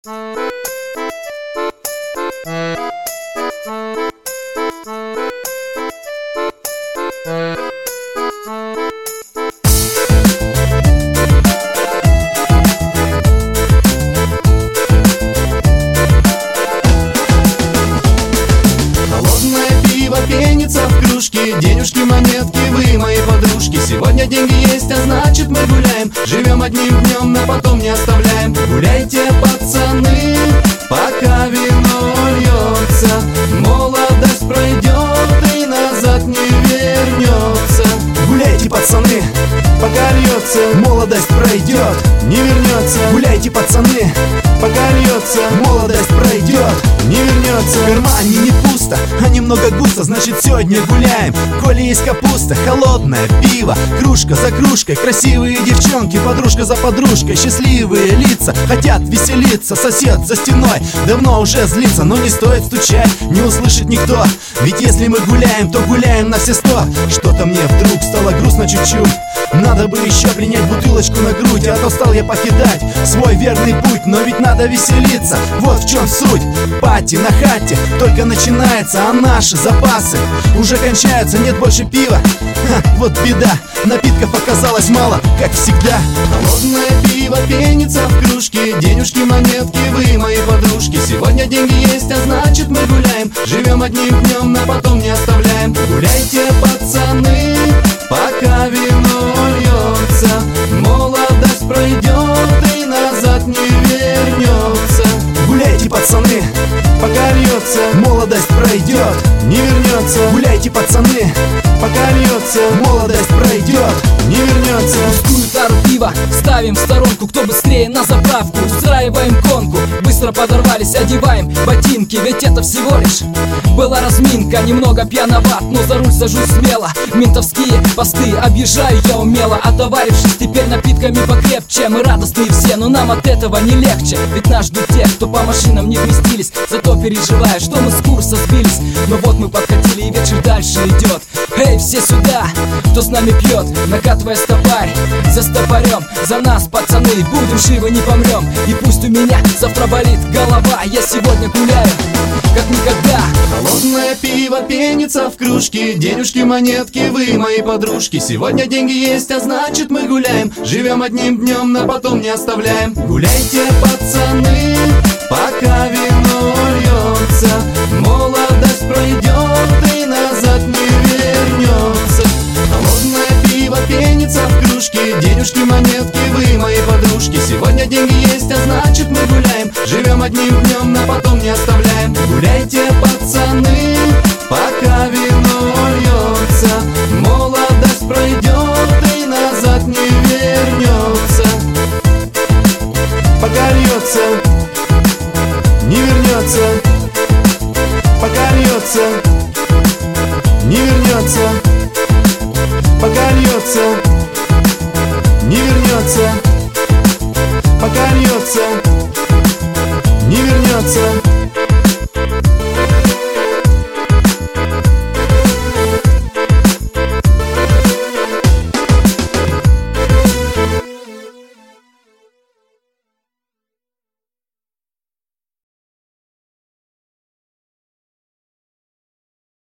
Пенится в кружке, денежки, монетки, вы мои подружки. Сегодня деньги есть, а значит мы гуляем. Живем одним днем, но потом не оставляем. Гуляйте, пацаны, пока вино льется. Молодость пройдет и назад не вернется. Гуляйте, пацаны, пока льется. Молодость пройдет, не вернется. Гуляйте, пацаны, пока льется. Молодость пройдет, не вернется. В кармане не пусто, а немного густо, значит сегодня гуляем. Коли есть капуста, холодное пиво, кружка за кружкой, красивые девчонки, подружка за подружкой, счастливые лица, хотят веселиться. Сосед за стеной давно уже злится, но не стоит стучать, не услышит никто. Ведь если мы гуляем, то гуляем на все 100. Что-то мне вдруг стало грустно чуть-чуть. Надо бы еще принять бутылочку на грудь, а то стал я покидать свой верный путь. Но ведь надо веселиться, вот в чем суть. Пати на хате только начинается, а наши запасы уже кончаются, нет больше пива. Вот беда, напитков оказалось мало, как всегда. Холодное пиво пенится в кружке, денежки, монетки, вы мои подружки. Сегодня деньги есть, а значит мы гуляем. Живем одним днем, но потом не оставляем. Гуляйте, пацаны, пока вино льется. Молодость пройдет и назад не вернется. Гуляйте, пацаны, пока льется. Молодость пройдет, не вернется. Гуляйте, пацаны, пока льется. Молодость пройдет, не вернется. Пустую тару пива ставим в сторонку, кто быстрее на заправку. Устраиваем конку, быстро подорвались, одеваем ботинки. Ведь это всего лишь была разминка. Немного пьяноват, но за руль сажусь смело. Ментовские посты объезжаю я умело. Отоварившись теперь напитками покрепче. Мы радостные все, но нам от этого не легче. Ведь нас ждут те, кто по машинам не вместились. Зато переживаю, что мы с курса сбились. Но вот мы подкатили и вечер дальше идет. Эй, все сюда, кто с нами пьет, накатывая стопарь за стопорем. За нас, пацаны, будем живы, не помрем. И пусть у меня завтра болит голова, я сегодня гуляю как никогда. Холодное пиво пенится в кружке, денежки, монетки, вы мои подружки. Сегодня деньги есть, а значит мы гуляем. Живем одним днем, но потом не оставляем. Гуляйте, пацаны, пока вино льется. Молодость пройдет и назад не вернется. Холодное пиво пенится в кружке, денежки, монетки, вы мои подружки. Сегодня деньги есть, а значит мы гуляем. Живем одним днем, но потом не оставляем. Гуляйте, пацаны, пока вино льется. Молодость пройдет и назад не вернется. Пока льется, не вернется. Пока льется, не вернется. Пока льется, не вернется. Пока льется, не вернется.